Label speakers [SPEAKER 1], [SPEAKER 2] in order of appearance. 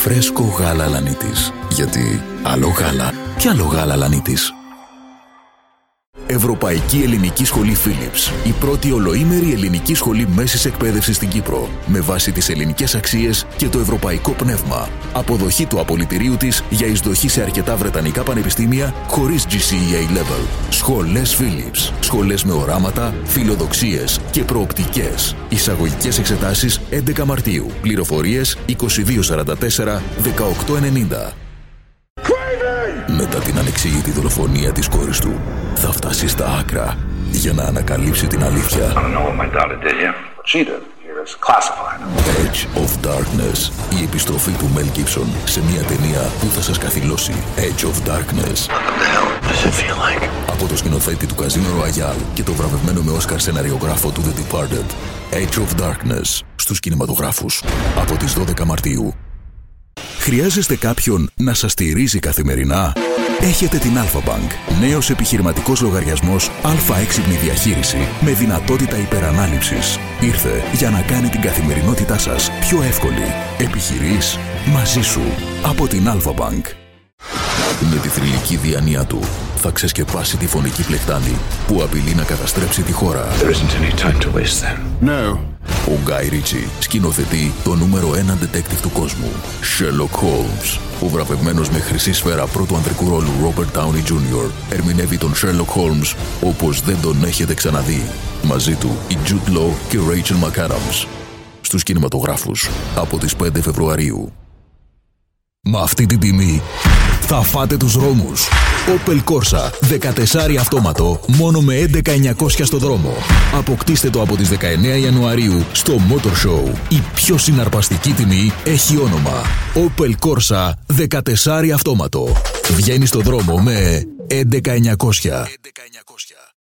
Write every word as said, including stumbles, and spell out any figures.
[SPEAKER 1] φρέσκο γάλα Λανίτης. Γιατί άλλο γάλα και άλλο γάλα Λανίτης. Ευρωπαϊκή Ελληνική Σχολή Philips. Η πρώτη ολοήμερη ελληνική σχολή μέσης εκπαίδευσης στην Κύπρο. Με βάση τις ελληνικές αξίες και το ευρωπαϊκό πνεύμα. Αποδοχή του απολυτηρίου της για εισδοχή σε αρκετά βρετανικά πανεπιστήμια χωρίς τζι σι ι έι Level. Σχολές Philips. Σχολές με οράματα, φιλοδοξίες και προοπτικές. Εισαγωγικές εξετάσεις έντεκα Μαρτίου. Πληροφορίες είκοσι δύο σαράντα τέσσερα δεκαοκτώ ενενήντα. Μετά την ανεξήγητη δολοφονία της κόρης του, θα φτάσει στα άκρα για να ανακαλύψει την αλήθεια. Edge of Darkness. Η επιστροφή του Mel Gibson σε μια ταινία που θα σας καθυλώσει. Edge of Darkness. Like? Από το σκηνοθέτη του Casino Royale και το βραβευμένο με Όσκαρ σεναριογράφο του The Departed. Edge of Darkness. Στους κινηματογράφους. Από τις δώδεκα Μαρτίου. Χρειάζεστε κάποιον να σας στηρίζει καθημερινά? Έχετε την Alpha-Bank. Νέος επιχειρηματικός λογαριασμός Α έξυπνη διαχείριση με δυνατότητα υπερανάληψης. Ήρθε για να κάνει την καθημερινότητά σας πιο εύκολη. Επιχειρείς μαζί σου. Από την Alpha-Bank. Με τη θρυλική διάνοια του θα ξεσκεπάσει τη φωνική πλεκτάνη που απειλεί να καταστρέψει τη χώρα.
[SPEAKER 2] No.
[SPEAKER 1] Ο Γκάι Ρίτσι σκηνοθετεί το νούμερο ένα detective του κόσμου, Sherlock Holmes. Ο βραβευμένος με χρυσή σφαίρα πρώτου ανδρικού ρόλου Robert Downey τζούνιορ ερμηνεύει τον Sherlock Holmes όπως δεν τον έχετε ξαναδεί. Μαζί του η Jude Law και Rachel McAdams. Στους κινηματογράφους από τις πέντε Φεβρουαρίου. Με αυτή την τιμή θα φάτε τους δρόμους. Opel Corsa δεκατέσσερα αυτόματο μόνο με έντεκα χιλιάδες εννιακόσια στο δρόμο. Αποκτήστε το από τις δεκαεννέα Ιανουαρίου στο Motor Show. Η πιο συναρπαστική τιμή έχει όνομα Opel Corsa δεκατέσσερα αυτόματο. Βγαίνει στο δρόμο με έντεκα χιλιάδες εννιακόσια.